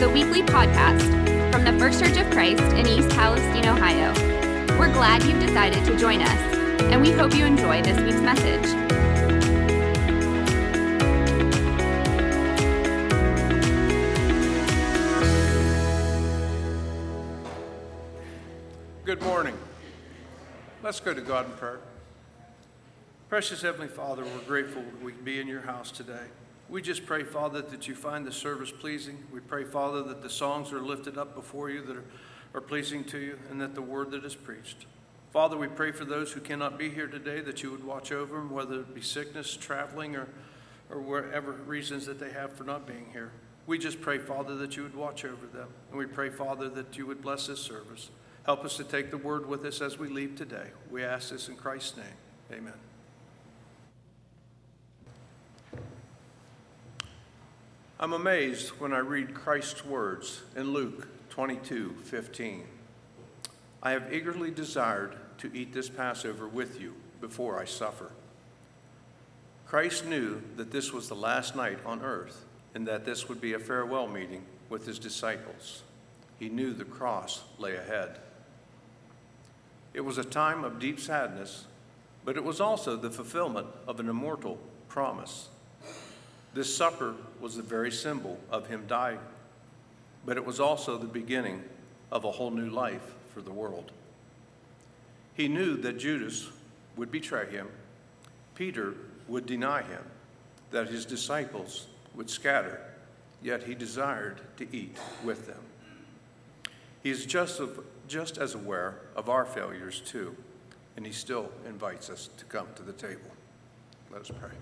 the weekly podcast from the First Church of Christ in East Palestine, Ohio. We're glad you've decided to join us, and we hope you enjoy this week's message. Good morning. Let's go to God in prayer. Precious Heavenly Father, we're grateful we can be in your house today. We just pray, Father, that you find the service pleasing. We pray, Father, that the songs are lifted up before you that are pleasing to you, and that the word that is preached. Father, we pray for those who cannot be here today, that you would watch over them, whether it be sickness, traveling, or whatever reasons that they have for not being here. We just pray, Father, that you would watch over them. And we pray, Father, that you would bless this service. Help us to take the word with us as we leave today. We ask this in Christ's name. Amen. I'm amazed when I read Christ's words in Luke 22:15. I have eagerly desired to eat this Passover with you before I suffer. Christ knew that this was the last night on earth and that this would be a farewell meeting with his disciples. He knew the cross lay ahead. It was a time of deep sadness, but it was also the fulfillment of an immortal promise. This supper was the very symbol of him dying, but it was also the beginning of a whole new life for the world. He knew that Judas would betray him, Peter would deny him, that his disciples would scatter, yet he desired to eat with them. He is just as aware of our failures too, and he still invites us to come to the table. Let us pray.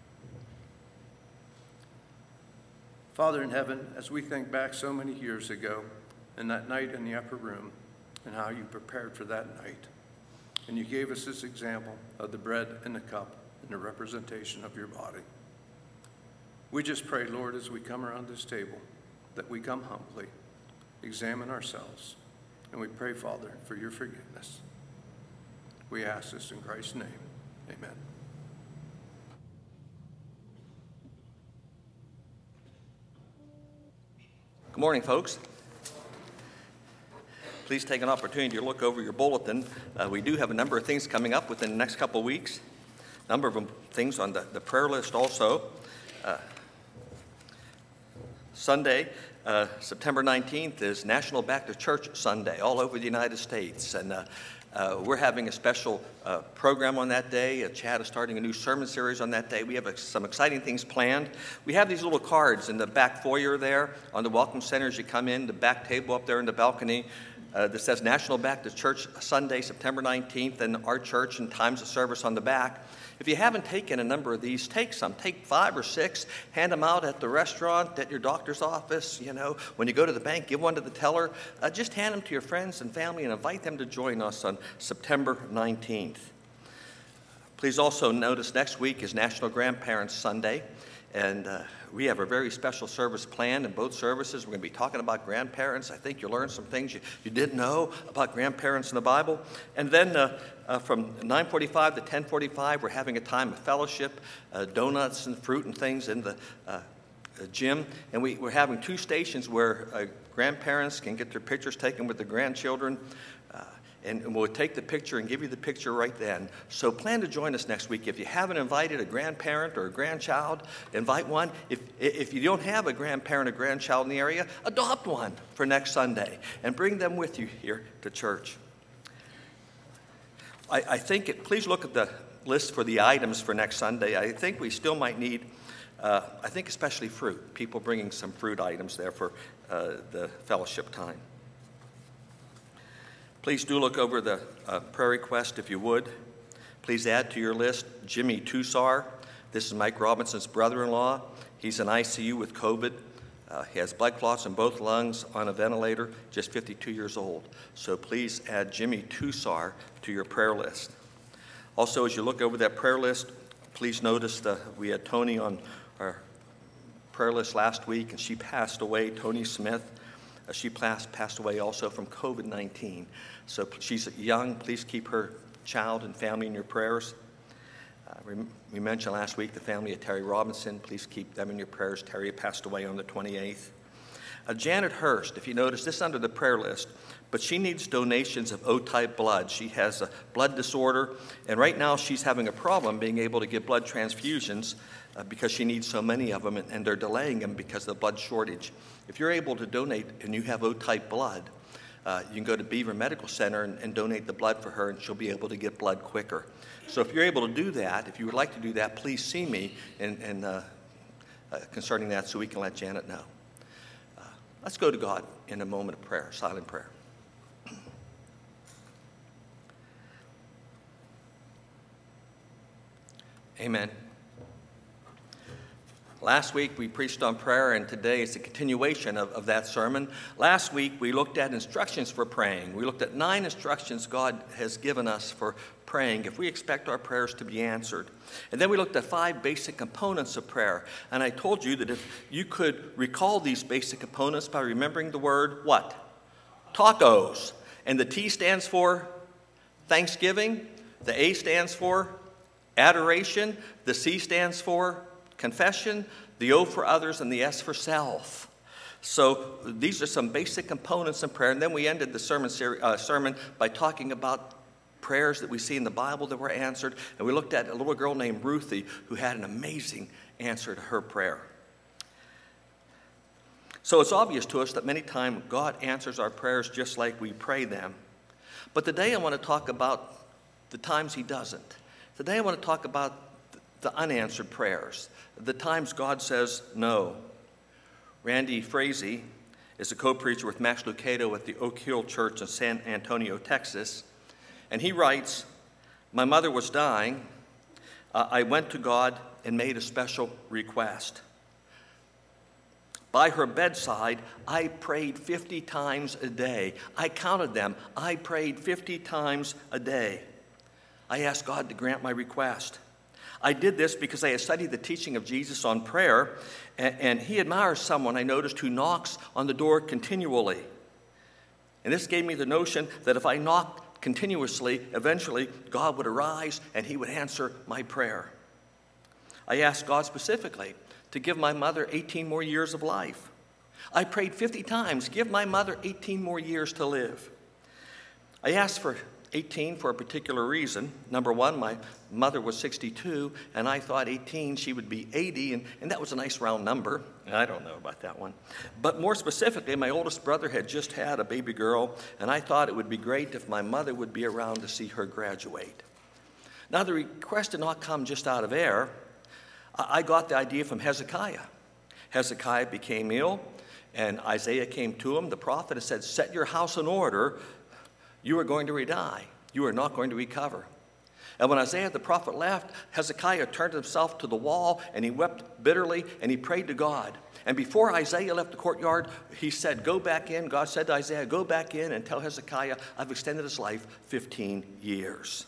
Father in heaven, as we think back so many years ago and that night in the upper room and how you prepared for that night, and you gave us this example of the bread and the cup and the representation of your body. We just pray, Lord, as we come around this table, that we come humbly, examine ourselves, and we pray, Father, for your forgiveness. We ask this in Christ's name. Amen. Good morning, folks. Please take an opportunity to look over your bulletin. We do have a number of things coming up within the next couple of weeks. A number of things on the prayer list also. Sunday, September 19th is National Baptist Church Sunday all over the United States. And we're having a special program on that day. Chad is starting a new sermon series on that day. We have some exciting things planned. We have these little cards in the back foyer there on the Welcome Center as you come in, the back table up there in the balcony that says National Baptist Church Sunday, September 19th, and our church and times of service on the back. If you haven't taken a number of these, take some. Take 5 or 6, hand them out at the restaurant, at your doctor's office, when you go to the bank, give one to the teller. Just hand them to your friends and family and invite them to join us on September 19th. Please also notice next week is National Grandparents Sunday, and we have a very special service planned in both services. We're going to be talking about grandparents. I think you'll learn some things you didn't know about grandparents in the Bible. And then from 9:45 to 10:45, we're having a time of fellowship, donuts and fruit and things in the gym. And we're having 2 stations where grandparents can get their pictures taken with their grandchildren. And we'll take the picture and give you the picture right then. So plan to join us next week. If you haven't invited a grandparent or a grandchild, invite one. If you don't have a grandparent or grandchild in the area, adopt one for next Sunday and bring them with you here to church. I think please look at the list for the items for next Sunday. I think we still might need, especially fruit. People bringing some fruit items there for the fellowship time. Please do look over the prayer request if you would. Please add to your list Jimmy Tusar. This is Mike Robinson's brother-in-law. He's in ICU with COVID. He has blood clots in both lungs, on a ventilator, just 52 years old. So please add Jimmy Tusar to your prayer list. Also, as you look over that prayer list, please notice that we had Tony on our prayer list last week, and she passed away, Tony Smith. She passed away also from COVID-19. So she's young. Please keep her child and family in your prayers. We mentioned last week the family of Terry Robinson. Please keep them in your prayers. Terry passed away on the 28th. Janet Hurst, if you notice, this is under the prayer list, but she needs donations of O-type blood. She has a blood disorder, and right now she's having a problem being able to get blood transfusions because she needs so many of them, and they're delaying them because of the blood shortage. If you're able to donate and you have O-type blood, you can go to Beaver Medical Center and donate the blood for her, and she'll be able to get blood quicker. So if you're able to do that, if you would like to do that, please see me concerning that so we can let Janet know. Let's go to God in a moment of prayer, silent prayer. Amen. Last week we preached on prayer, and today is a continuation of that sermon. Last week we looked at instructions for praying. We looked at 9 instructions God has given us for praying if we expect our prayers to be answered. And then we looked at 5 basic components of prayer. And I told you that if you could recall these basic components by remembering the word what? Tacos. And the T stands for thanksgiving. The A stands for adoration. The C stands for confession, the O for others, and the S for self. So these are some basic components in prayer. And then we ended the sermon by talking about prayers that we see in the Bible that were answered. And we looked at a little girl named Ruthie who had an amazing answer to her prayer. So it's obvious to us that many times God answers our prayers just like we pray them. But today I want to talk about the times he doesn't. Today I want to talk about the unanswered prayers, the times God says no. Randy Frazee is a co-preacher with Max Lucado at the Oak Hill Church in San Antonio, Texas. And he writes, "My mother was dying. I went to God and made a special request. By her bedside, I prayed 50 times a day. I counted them. I prayed 50 times a day. I asked God to grant my request. I did this because I had studied the teaching of Jesus on prayer, and he admires someone I noticed who knocks on the door continually. And this gave me the notion that if I knocked continuously, eventually God would arise and he would answer my prayer. I asked God specifically to give my mother 18 more years of life. I prayed 50 times, give my mother 18 more years to live. I asked for 18 for a particular reason. Number one, my mother was 62, and I thought 18, she would be 80, and that was a nice round number. I don't know about that one. But more specifically, my oldest brother had just had a baby girl, and I thought it would be great if my mother would be around to see her graduate. Now, the request did not come just out of air. I got the idea from Hezekiah. Hezekiah became ill, and Isaiah came to him, the prophet, and said, "Set your house in order. You are going to die. You are not going to recover." And when Isaiah the prophet left, Hezekiah turned himself to the wall, and he wept bitterly, and he prayed to God. And before Isaiah left the courtyard, he said, "Go back in." God said to Isaiah, "Go back in and tell Hezekiah I've extended his life 15 years.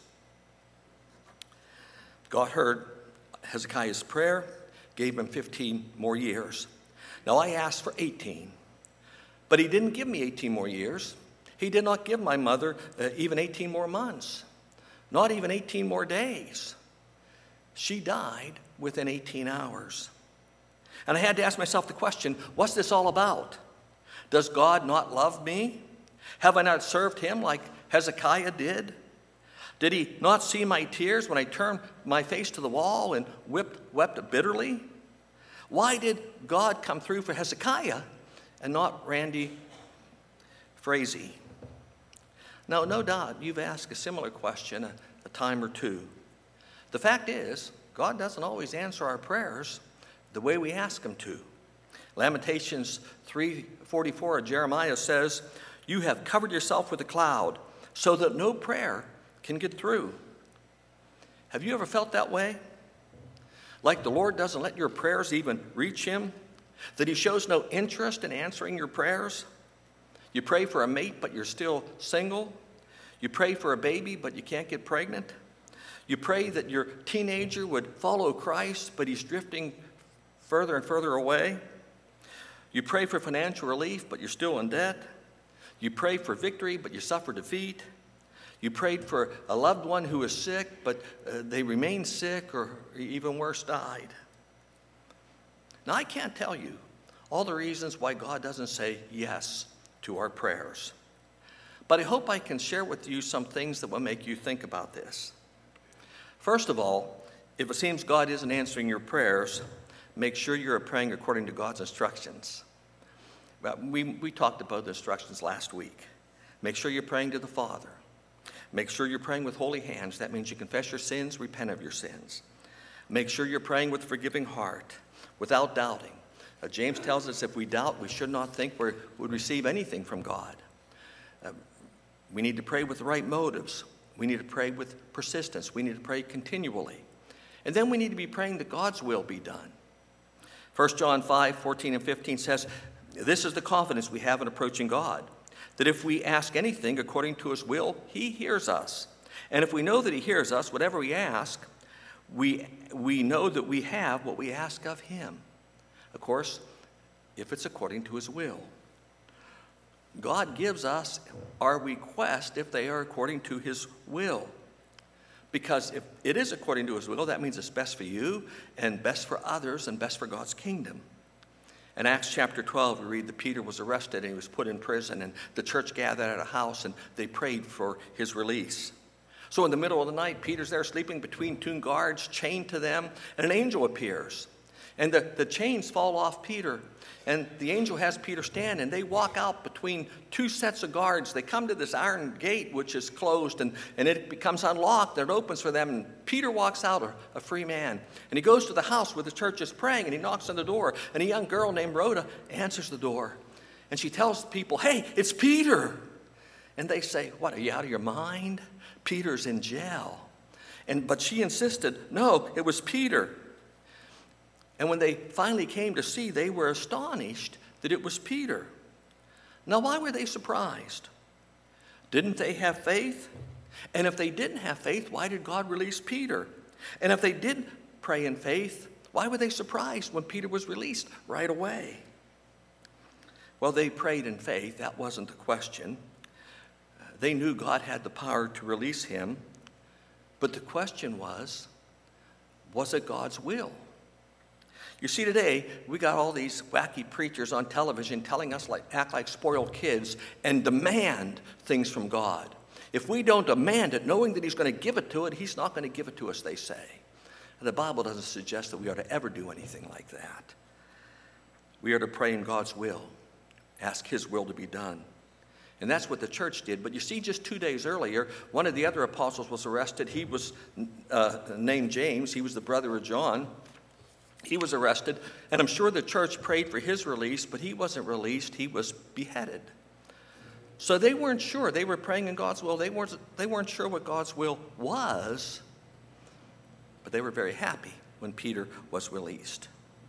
God heard Hezekiah's prayer, gave him 15 more years. Now I asked for 18, but he didn't give me 18 more years. He did not give my mother even 18 more months, not even 18 more days. She died within 18 hours. And I had to ask myself the question, what's this all about? Does God not love me? Have I not served him like Hezekiah did? Did he not see my tears when I turned my face to the wall and wept bitterly? Why did God come through for Hezekiah and not Randy Frazee? Now, no doubt you've asked a similar question a time or two. The fact is, God doesn't always answer our prayers the way we ask him to. Lamentations 3:44 of Jeremiah says, "You have covered yourself with a cloud so that no prayer can get through." Have you ever felt that way? Like the Lord doesn't let your prayers even reach him? That he shows no interest in answering your prayers? You pray for a mate, but you're still single. You pray for a baby, but you can't get pregnant. You pray that your teenager would follow Christ, but he's drifting further and further away. You pray for financial relief, but you're still in debt. You pray for victory, but you suffer defeat. You prayed for a loved one who is sick, but they remain sick, or even worse, died. Now, I can't tell you all the reasons why God doesn't say yes to our prayers. But I hope I can share with you some things that will make you think about this. First of all, if it seems God isn't answering your prayers, make sure you're praying according to God's instructions. We talked about the instructions last week. Make sure you're praying to the Father. Make sure you're praying with holy hands. That means you confess your sins, repent of your sins. Make sure you're praying with a forgiving heart, without doubting. James tells us if we doubt, we should not think we would receive anything from God. We need to pray with the right motives. We need to pray with persistence. We need to pray continually. And then we need to be praying that God's will be done. 1 John 5:14 and 15 says, this is the confidence we have in approaching God, that if we ask anything according to his will, he hears us. And if we know that he hears us, whatever we ask, we know that we have what we ask of him. Of course, if it's according to his will. God gives us our request if they are according to his will. Because if it is according to his will, that means it's best for you and best for others and best for God's kingdom. In Acts chapter 12, we read that Peter was arrested and he was put in prison, and the church gathered at a house and they prayed for his release. So in the middle of the night, Peter's there sleeping between two guards, chained to them, and an angel appears. And the chains fall off Peter, and the angel has Peter stand, and they walk out between two sets of guards. They come to this iron gate, which is closed, and it becomes unlocked, and it opens for them, and Peter walks out a free man. And he goes to the house where the church is praying, and he knocks on the door, and a young girl named Rhoda answers the door. And she tells people, hey, it's Peter. And they say, what, are you out of your mind? Peter's in jail. But she insisted, no, it was Peter. And when they finally came to see, they were astonished that it was Peter. Now, why were they surprised? Didn't they have faith? And if they didn't have faith, why did God release Peter? And if they did pray in faith, why were they surprised when Peter was released right away? Well, they prayed in faith. That wasn't the question. They knew God had the power to release him. But the question was it God's will? You see, today, we got all these wacky preachers on television telling us act like spoiled kids and demand things from God. If we don't demand it, knowing that he's going to give it to it, he's not going to give it to us, they say. And the Bible doesn't suggest that we ought to ever do anything like that. We are to pray in God's will, ask his will to be done. And that's what the church did. But you see, just 2 days earlier, one of the other apostles was arrested. He was named James. He was the brother of John. He was arrested, and I'm sure the church prayed for his release, but he wasn't released. He was beheaded. So they weren't sure. They were praying in God's will. They weren't sure what God's will was, but they were very happy when Peter was released.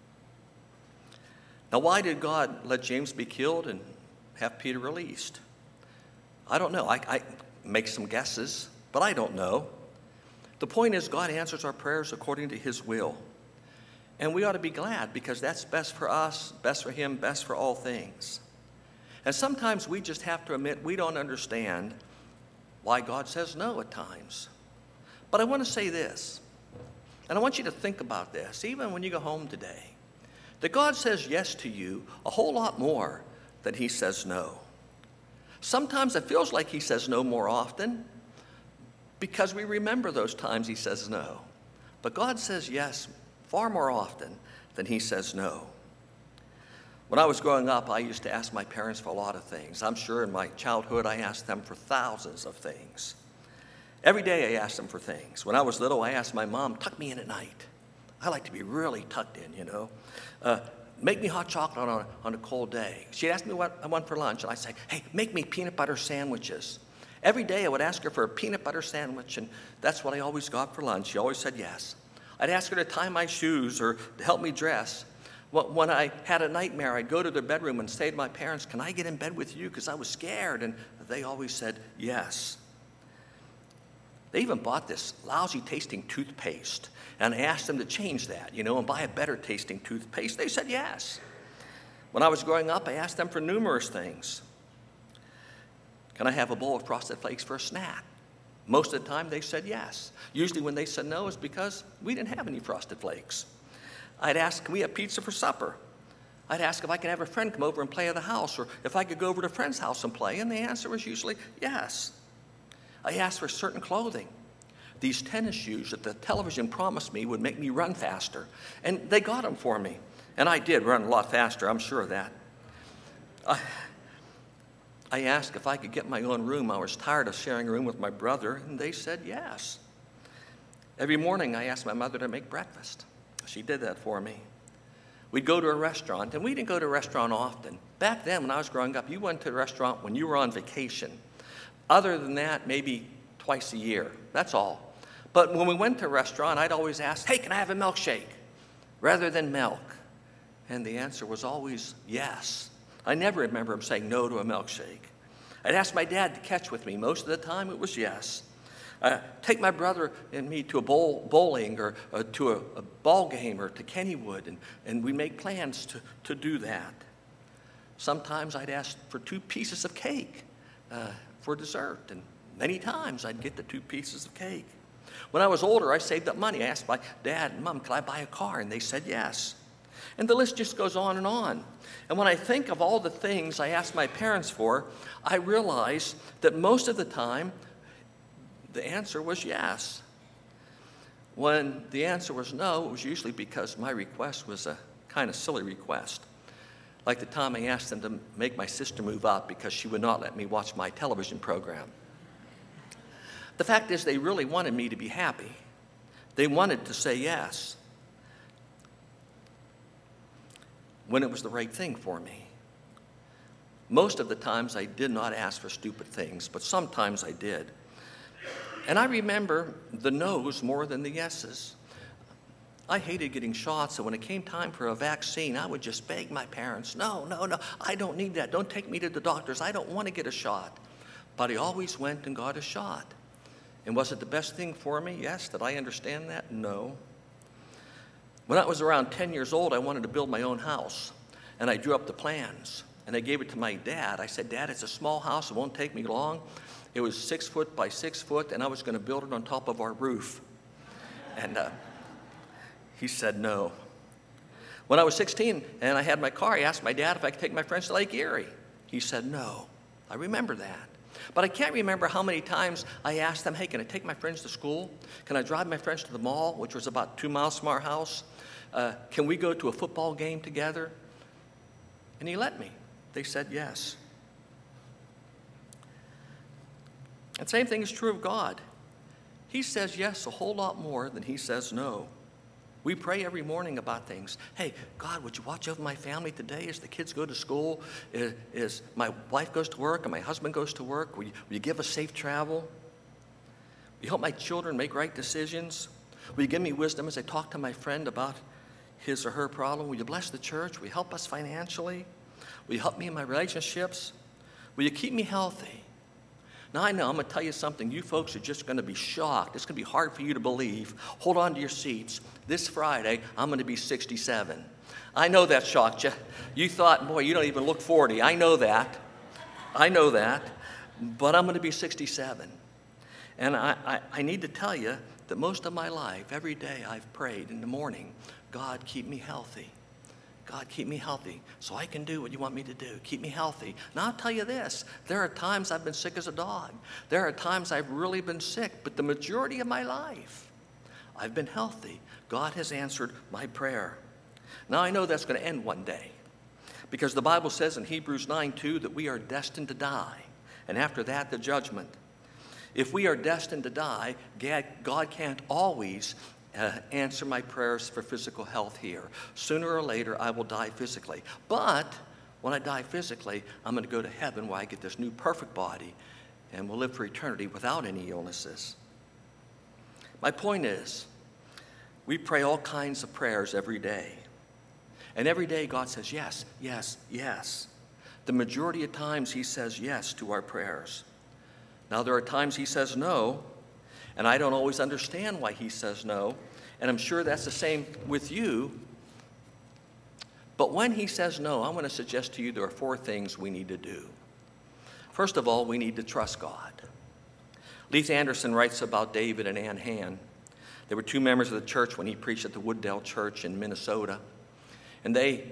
Now, why did God let James be killed and have Peter released? I don't know. I make some guesses, but I don't know. The point is, God answers our prayers according to his will. And we ought to be glad, because that's best for us, best for him, best for all things. And sometimes we just have to admit we don't understand why God says no at times. But I want to say this, and I want you to think about this, even when you go home today, that God says yes to you a whole lot more than he says no. Sometimes it feels like he says no more often because we remember those times he says no. But God says yes far more often than he says no. When I was growing up, I used to ask my parents for a lot of things. I'm sure in my childhood I asked them for thousands of things. Every day I asked them for things. When I was little, I asked my mom, tuck me in at night. I like to be really tucked in, you know. Make me hot chocolate on a cold day. She'd ask me what I want for lunch, and I'd say, hey, make me peanut butter sandwiches. Every day I would ask her for a peanut butter sandwich, and that's what I always got for lunch. She always said yes. I'd ask her to tie my shoes or to help me dress. When I had a nightmare, I'd go to their bedroom and say to my parents, can I get in bed with you? Because I was scared. And they always said yes. They even bought this lousy tasting toothpaste. And I asked them to change that, you know, and buy a better tasting toothpaste. They said yes. When I was growing up, I asked them for numerous things. Can I have a bowl of Frosted Flakes for a snack? Most of the time, they said yes. Usually when they said no, it's because we didn't have any Frosted Flakes. I'd ask, can we have pizza for supper? I'd ask if I could have a friend come over and play at the house, or if I could go over to a friend's house and play, and the answer was usually yes. I asked for certain clothing. These tennis shoes that the television promised me would make me run faster, and they got them for me. And I did run a lot faster, I'm sure of that. I asked if I could get my own room. I was tired of sharing a room with my brother, and they said yes. Every morning I asked my mother to make breakfast. She did that for me. We'd go to a restaurant, and we didn't go to a restaurant often. Back then, when I was growing up, you went to a restaurant when you were on vacation. Other than that, maybe twice a year. That's all. But when we went to a restaurant, I'd always ask, hey, can I have a milkshake? Rather than milk. And the answer was always yes. I never remember him saying no to a milkshake. I'd ask my dad to catch with me. Most of the time, it was yes. Take my brother and me to a bowling or to a ball game or to Kennywood, and we make plans to do that. Sometimes I'd ask for 2 pieces of cake for dessert, and many times I'd get the 2 pieces of cake. When I was older, I saved up money. I asked my dad and mom, could I buy a car? And they said yes. And the list just goes on and on. And when I think of all the things I asked my parents for, I realize that most of the time, the answer was yes. When the answer was no, it was usually because my request was a kind of silly request. Like the time I asked them to make my sister move up because she would not let me watch my television program. The fact is, they really wanted me to be happy. They wanted to say yes when it was the right thing for me. Most of the times I did not ask for stupid things, but sometimes I did. And I remember the no's more than the yeses. I hated getting shots, so when it came time for a vaccine, I would just beg my parents, no, I don't need that. Don't take me to the doctors. I don't want to get a shot. But I always went and got a shot. And was it the best thing for me? Yes. Did I understand that? No. When I was around 10 years old, I wanted to build my own house. And I drew up the plans. And I gave it to my dad. I said, Dad, it's a small house. It won't take me long. It was 6 foot by 6 foot, and I was going to build it on top of our roof. And he said no. When I was 16 and I had my car, I asked my dad if I could take my friends to Lake Erie. He said no. I remember that. But I can't remember how many times I asked them, hey, can I take my friends to school? Can I drive my friends to the mall, which was about 2 miles from our house? Can we go to a football game together? And he let me. They said yes. And same thing is true of God. He says yes a whole lot more than he says no. We pray every morning about things. Hey, God, would you watch over my family today as the kids go to school, as my wife goes to work and my husband goes to work? Will you give us safe travel? Will you help my children make right decisions? Will you give me wisdom as I talk to my friend about his or her problem? Will you bless the church? Will you help us financially? Will you help me in my relationships? Will you keep me healthy? Now, I know I'm going to tell you something. You folks are just going to be shocked. It's going to be hard for you to believe. Hold on to your seats. This Friday, I'm going to be 67. I know that shocked you. You thought, boy, you don't even look 40. I know that. But I'm going to be 67. And I need to tell you that most of my life, every day I've prayed in the morning, God, keep me healthy. God, keep me healthy so I can do what you want me to do. Keep me healthy. Now, I'll tell you this. There are times I've been sick as a dog. There are times I've really been sick. But the majority of my life, I've been healthy. God has answered my prayer. Now, I know that's going to end one day because the Bible says in Hebrews 9:2 that we are destined to die. And after that, the judgment. If we are destined to die, God can't always answer my prayers for physical health here. Sooner or later, I will die physically. But when I die physically, I'm going to go to heaven where I get this new perfect body and will live for eternity without any illnesses. My point is, we pray all kinds of prayers every day. And every day God says yes, yes, yes. The majority of times he says yes to our prayers. Now there are times he says no, and I don't always understand why he says no, and I'm sure that's the same with you. But when he says no, I'm going to suggest to you there are 4 things we need to do. First of all, we need to trust God. Leith Anderson writes about David and Ann Hand. They were 2 members of the church when he preached at the Wooddale Church in Minnesota. And they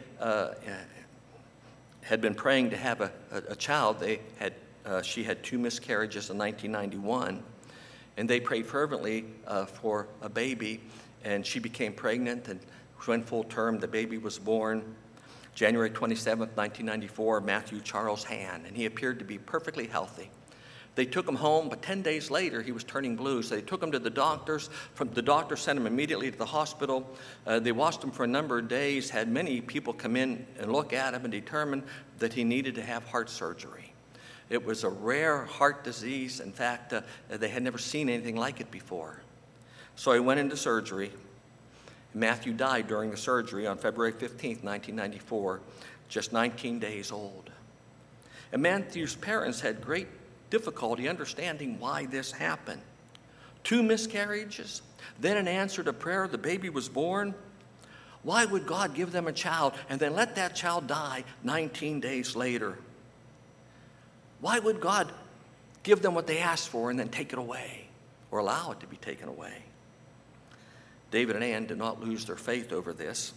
had been praying to have a child. She had 2 miscarriages in 1991, and they prayed fervently for a baby, and she became pregnant and went full term. The baby was born January 27th, 1994, Matthew Charles Hand, and he appeared to be perfectly healthy. They took him home, but 10 days later, he was turning blue. So they took him to the doctors. The doctor sent him immediately to the hospital. They watched him for a number of days, had many people come in and look at him and determine that he needed to have heart surgery. It was a rare heart disease. In fact, they had never seen anything like it before. So he went into surgery. Matthew died during the surgery on February 15th, 1994, just 19 days old. And Matthew's parents had great difficulty understanding why this happened. 2 miscarriages, then in answer to prayer, the baby was born. Why would God give them a child and then let that child die 19 days later? Why would God give them what they asked for and then take it away or allow it to be taken away? David and Ann did not lose their faith over this.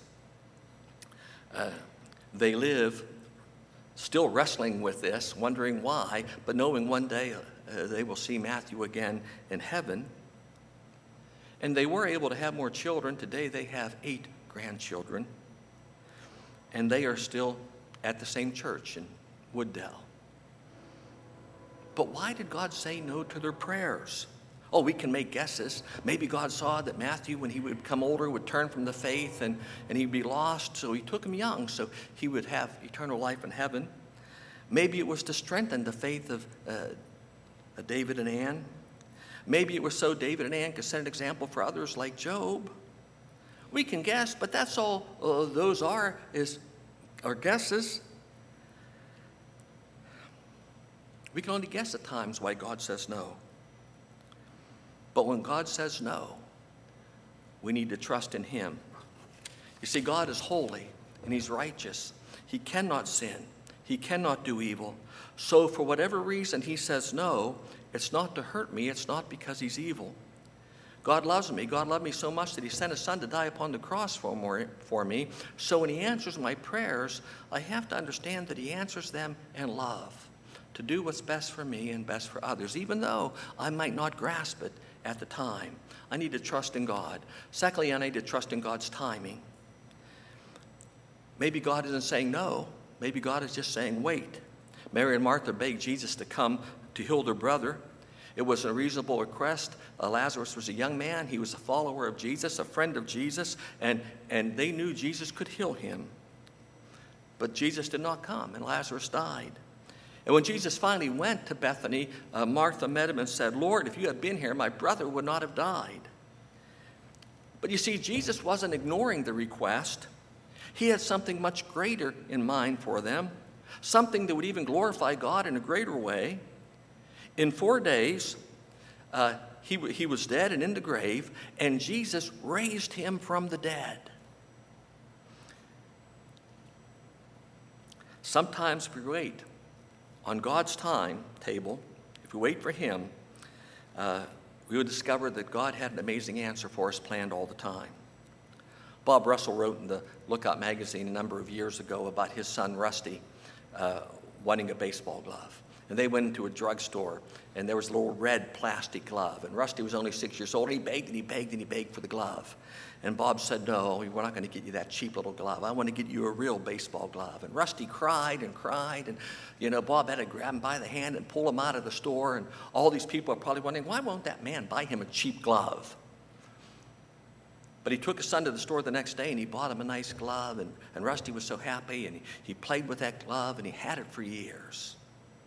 They live still wrestling with this, wondering why, but knowing one day they will see Matthew again in heaven. And they were able to have more children. Today they have 8 grandchildren. And they are still at the same church in Wooddale. But why did God say no to their prayers? Oh, we can make guesses. Maybe God saw that Matthew, when he would become older, would turn from the faith and he'd be lost, so he took him young so he would have eternal life in heaven. Maybe it was to strengthen the faith of David and Ann. Maybe it was so David and Ann could set an example for others like Job. We can guess, but that's all those are guesses. We can only guess at times why God says no. But when God says no, we need to trust in him. You see, God is holy and he's righteous. He cannot sin. He cannot do evil. So for whatever reason he says no, it's not to hurt me. It's not because he's evil. God loves me. God loved me so much that he sent his son to die upon the cross for me. So when he answers my prayers, I have to understand that he answers them in love, to do what's best for me and best for others, even though I might not grasp it at the time. I need to trust in God. Secondly, I need to trust in God's timing. Maybe God isn't saying no. Maybe God is just saying wait. Mary and Martha begged Jesus to come to heal their brother. It was a reasonable request. Lazarus was a young man. He was a follower of Jesus, a friend of Jesus, and they knew Jesus could heal him. But Jesus did not come, and Lazarus died. And when Jesus finally went to Bethany, Martha met him and said, Lord, if you had been here, my brother would not have died. But you see, Jesus wasn't ignoring the request. He had something much greater in mind for them, something that would even glorify God in a greater way. In 4 days, he was dead and in the grave, and Jesus raised him from the dead. Sometimes we wait on God's timetable. If we wait for him, we would discover that God had an amazing answer for us planned all the time. Bob Russell wrote in the Lookout magazine a number of years ago about his son Rusty wanting a baseball glove. And they went into a drugstore, and there was a little red plastic glove. And Rusty was only 6 years old. He begged and he begged and he begged for the glove. And Bob said, no, we're not going to get you that cheap little glove. I want to get you a real baseball glove. And Rusty cried and cried. And, Bob had to grab him by the hand and pull him out of the store. And all these people are probably wondering, why won't that man buy him a cheap glove? But he took his son to the store the next day, and he bought him a nice glove. And Rusty was so happy, and he played with that glove, and he had it for years.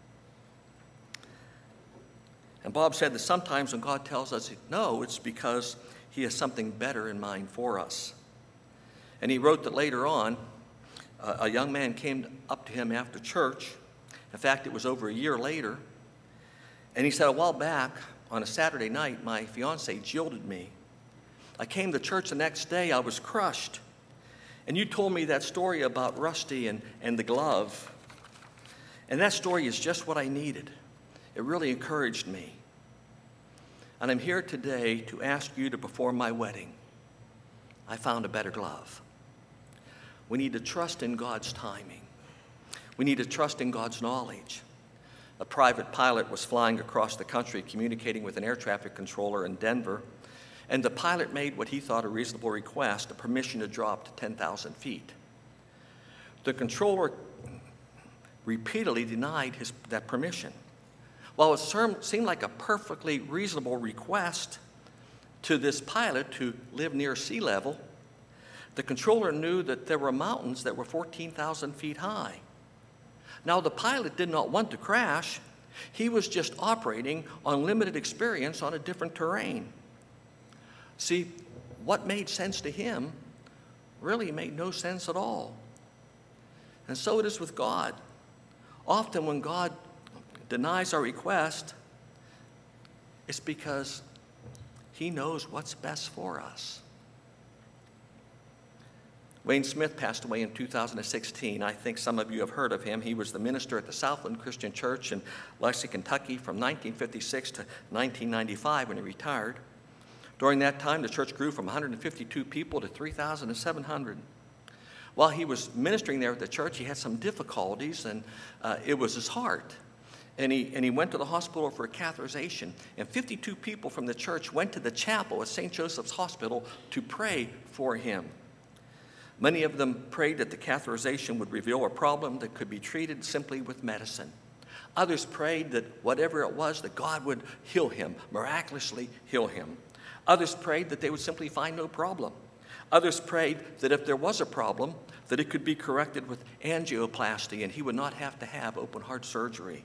And Bob said that sometimes when God tells us no, it's because he has something better in mind for us. And he wrote that later on, a young man came up to him after church. In fact, it was over a year later. And he said, a while back, on a Saturday night, my fiancée jilted me. I came to church the next day. I was crushed. And you told me that story about Rusty and the glove. And that story is just what I needed. It really encouraged me. And I'm here today to ask you to perform my wedding. I found a better glove. We need to trust in God's timing. We need to trust in God's knowledge. A private pilot was flying across the country communicating with an air traffic controller in Denver, and the pilot made what he thought a reasonable request, a permission to drop to 10,000 feet. The controller repeatedly denied that permission. While it seemed like a perfectly reasonable request to this pilot to live near sea level, the controller knew that there were mountains that were 14,000 feet high. Now, the pilot did not want to crash. He was just operating on limited experience on a different terrain. See, what made sense to him really made no sense at all. And so it is with God. Often when God denies our request, it's because he knows what's best for us. Wayne Smith passed away in 2016. I think some of you have heard of him. He was the minister at the Southland Christian Church in Lexington, Kentucky from 1956 to 1995 when he retired. During that time, the church grew from 152 people to 3,700. While he was ministering there at the church, he had some difficulties, and it was his heart. And he went to the hospital for a catheterization. And 52 people from the church went to the chapel at St. Joseph's Hospital to pray for him. Many of them prayed that the catheterization would reveal a problem that could be treated simply with medicine. Others prayed that whatever it was, that God would heal him, miraculously heal him. Others prayed that they would simply find no problem. Others prayed that if there was a problem, that it could be corrected with angioplasty and he would not have to have open heart surgery.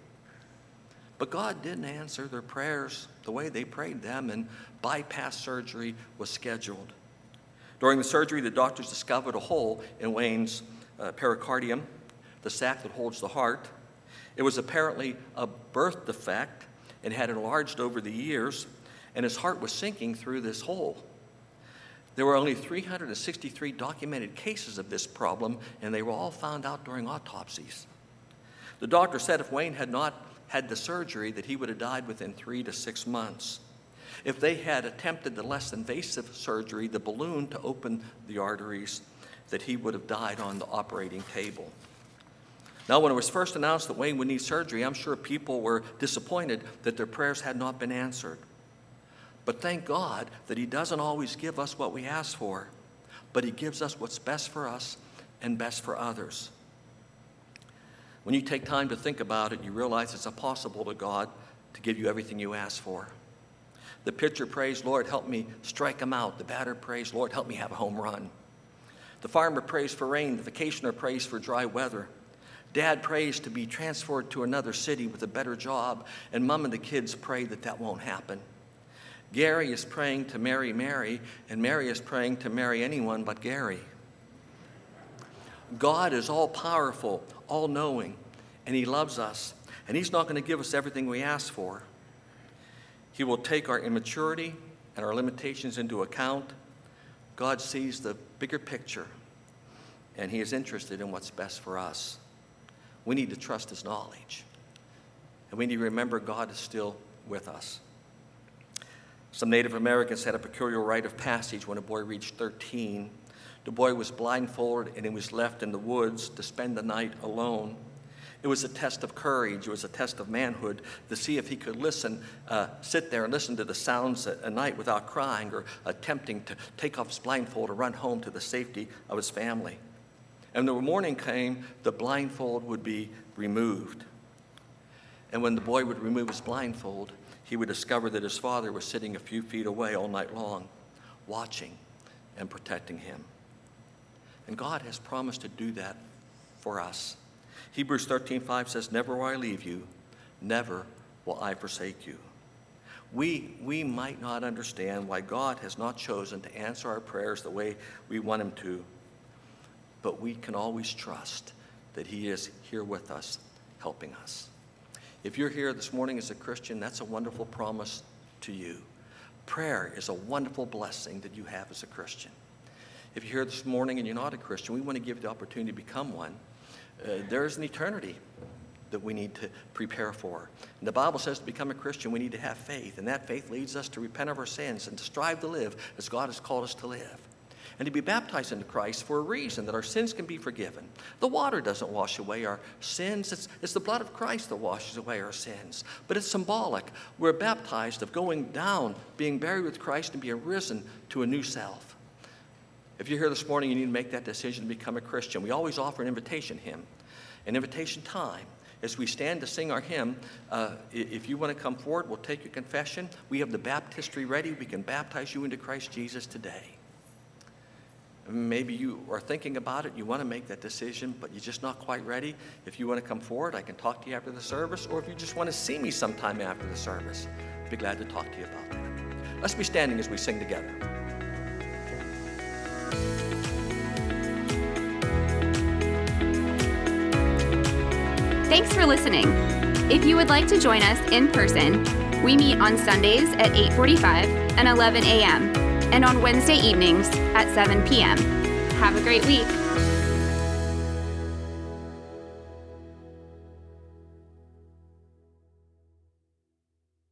But God didn't answer their prayers the way they prayed them, and bypass surgery was scheduled. During the surgery, the doctors discovered a hole in Wayne's pericardium, the sac that holds the heart. It was apparently a birth defect and had enlarged over the years, and his heart was sinking through this hole. There were only 363 documented cases of this problem, and they were all found out during autopsies. The doctor said if Wayne had not had the surgery, that he would have died within 3 to 6 months. If they had attempted the less invasive surgery, the balloon to open the arteries, that he would have died on the operating table. Now, when it was first announced that Wayne would need surgery, I'm sure people were disappointed that their prayers had not been answered. But thank God that he doesn't always give us what we ask for, but he gives us what's best for us and best for others. When you take time to think about it, you realize it's impossible to God to give you everything you ask for. The pitcher prays, Lord, help me strike him out. The batter prays, Lord, help me have a home run. The farmer prays for rain. The vacationer prays for dry weather. Dad prays to be transferred to another city with a better job, and Mom and the kids pray that that won't happen. Gary is praying to marry Mary, and Mary is praying to marry anyone but Gary. God is all-powerful, all-knowing, and he loves us, and he's not going to give us everything we ask for. He will take our immaturity and our limitations into account. God sees the bigger picture, and he is interested in what's best for us. We need to trust his knowledge, and we need to remember God is still with us. Some Native Americans had a peculiar rite of passage when a boy reached 13. The boy was blindfolded and he was left in the woods to spend the night alone. It was a test of courage. It was a test of manhood to see if he could sit there and listen to the sounds at night without crying or attempting to take off his blindfold or run home to the safety of his family. And when the morning came, the blindfold would be removed. And when the boy would remove his blindfold, he would discover that his father was sitting a few feet away all night long, watching and protecting him. And God has promised to do that for us. Hebrews 13:5 says, never will I leave you, never will I forsake you. We might not understand why God has not chosen to answer our prayers the way we want him to, but we can always trust that he is here with us, helping us. If you're here this morning as a Christian, that's a wonderful promise to you. Prayer is a wonderful blessing that you have as a Christian. If you're here this morning and you're not a Christian, we want to give you the opportunity to become one. There is an eternity that we need to prepare for. And the Bible says to become a Christian, we need to have faith, and that faith leads us to repent of our sins and to strive to live as God has called us to live. and to be baptized into Christ for a reason, that our sins can be forgiven. The water doesn't wash away our sins. It's the blood of Christ that washes away our sins. But it's symbolic. We're baptized of going down, being buried with Christ, and being risen to a new self. If you're here this morning, you need to make that decision to become a Christian. We always offer an invitation hymn, an invitation time. As we stand to sing our hymn, if you want to come forward, we'll take your confession. We have the baptistry ready. We can baptize you into Christ Jesus today. Maybe you are thinking about it. You want to make that decision, but you're just not quite ready. If you want to come forward, I can talk to you after the service. Or if you just want to see me sometime after the service, I'd be glad to talk to you about that. Let's be standing as we sing together. Thanks for listening. If you would like to join us in person, we meet on Sundays at 8:45 and 11 a.m. and on Wednesday evenings at 7 p.m. Have a great week.